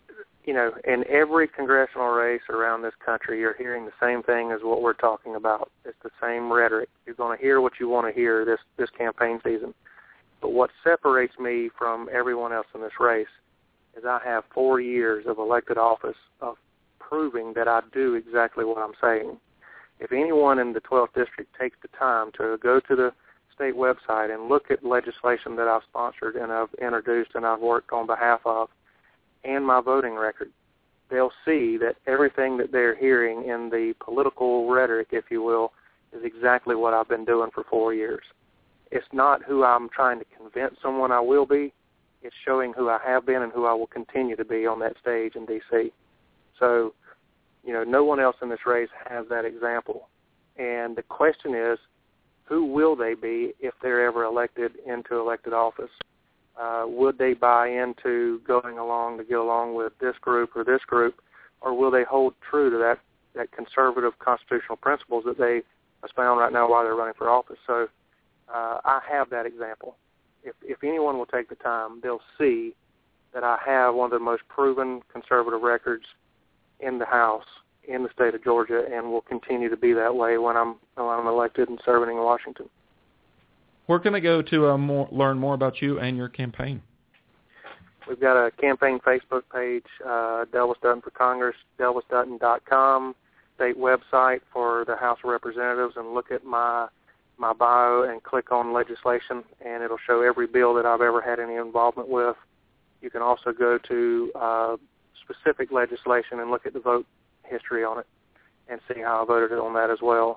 in every congressional race around this country, you're hearing the same thing as what we're talking about. It's the same rhetoric. You're going to hear what you want to hear this campaign season. But what separates me from everyone else in this race is I have 4 years of elected office of proving that I do exactly what I'm saying. If anyone in the 12th district takes the time to go to the state website and look at legislation that I've sponsored and I've introduced and I've worked on behalf of, and my voting record, they'll see that everything that they're hearing in the political rhetoric, if you will, is exactly what I've been doing for 4 years. It's not who I'm trying to convince someone I will be. It's showing who I have been and who I will continue to be on that stage in D.C. So, no one else in this race has that example. And the question is, who will they be if they're ever elected into elected office? Would they buy into going along to get along with this group, or will they hold true to that conservative constitutional principles that they espound right now while they're running for office? So I have that example. If anyone will take the time, they'll see that I have one of the most proven conservative records in the House in the state of Georgia, and will continue to be that way when I'm elected and serving in Washington. Where can they go to learn more about you and your campaign? We've got a campaign Facebook page, Delvis Dutton for Congress, DelvisDutton.com, state website for the House of Representatives, and look at my bio and click on legislation, and it'll show every bill that I've ever had any involvement with. You can also go to specific legislation and look at the vote history on it and see how I voted on that as well.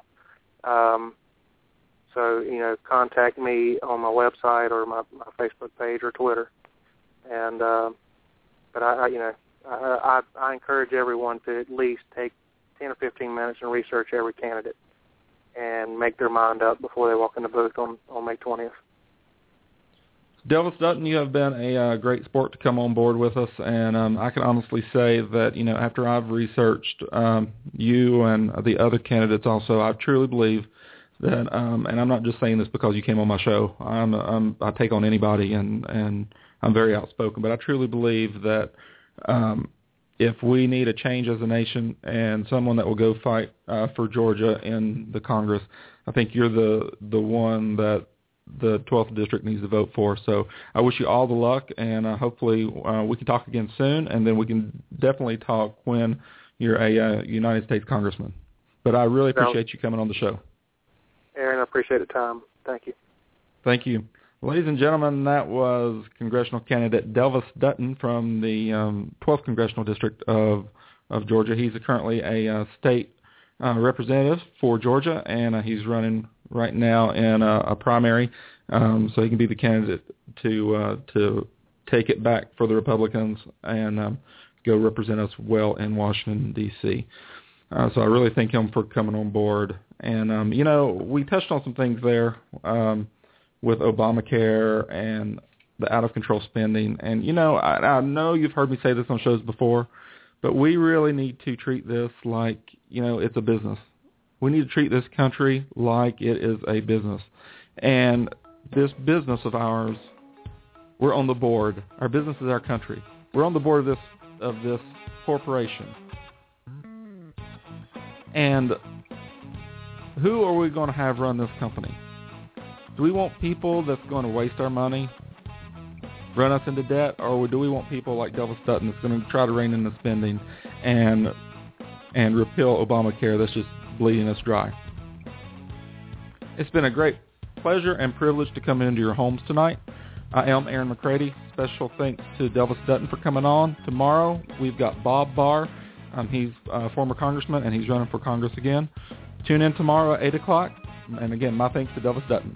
So, contact me on my website or my Facebook page or Twitter. And but I encourage everyone to at least take 10 or 15 minutes and research every candidate and make their mind up before they walk in the booth on May 20th. Delvis Dutton, you have been a great sport to come on board with us, and I can honestly say that, after I've researched you and the other candidates also, I truly believe that, and I'm not just saying this because you came on my show, I take on anybody, and I'm very outspoken, but I truly believe that if we need a change as a nation and someone that will go fight for Georgia in the Congress, I think you're the one that the 12th district needs to vote for. So I wish you all the luck, and hopefully we can talk again soon, and then we can definitely talk when you're a United States congressman. But I really appreciate you coming on the show. Aaron, I appreciate the time. Thank you. Thank you. Ladies and gentlemen, that was congressional candidate Delvis Dutton from the 12th Congressional District of Georgia. He's currently a state representative for Georgia, and he's running right now in a primary, so he can be the candidate to take it back for the Republicans and go represent us well in Washington, D.C. So I really thank him for coming on board. And, we touched on some things there with Obamacare and the out-of-control spending. And, I know you've heard me say this on shows before, but we really need to treat this like, it's a business. We need to treat this country like it is a business. And this business of ours, we're on the board. Our business is our country. We're on the board of this corporation. And who are we going to have run this company? Do we want people that's going to waste our money, run us into debt, or do we want people like Delvis Dutton that's going to try to rein in the spending and repeal Obamacare that's just bleeding us dry? It's been a great pleasure and privilege to come into your homes tonight. I am Aaron McCready. Special thanks to Delvis Dutton for coming on. Tomorrow, we've got Bob Barr. He's a former congressman, and he's running for Congress again. Tune in tomorrow at 8 o'clock. And again, my thanks to Delvis Dutton.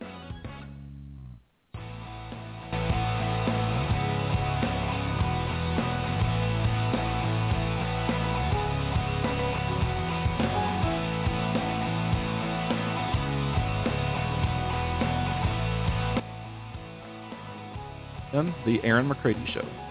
The Aaron McCready Show.